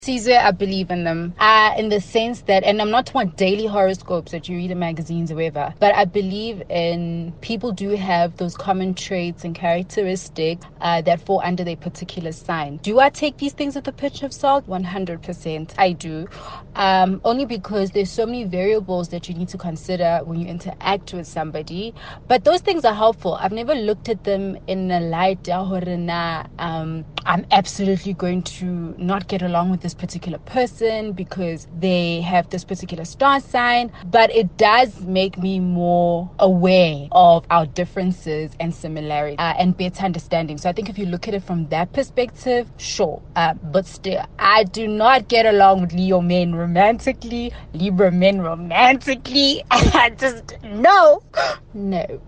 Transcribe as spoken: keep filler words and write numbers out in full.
Caesar, I believe in them, uh, in the sense that, and I'm not talking about daily horoscopes that you read in magazines or whatever, but I believe in people do have those common traits and characteristics uh, that fall under their particular sign. Do I take these things with a pinch of salt? one hundred percent I do. Um, only because there's so many variables that you need to consider when you interact with somebody. But those things are helpful. I've never looked at them in a light, um, I'm absolutely going to not get along with this particular person because they have this particular star sign. But it does make me more aware of our differences and similarities uh, and better understanding. So I think if you look at it from that perspective, sure. Uh, but still, I do not get along with Leo men romantically, Libra men romantically. I just, no, no.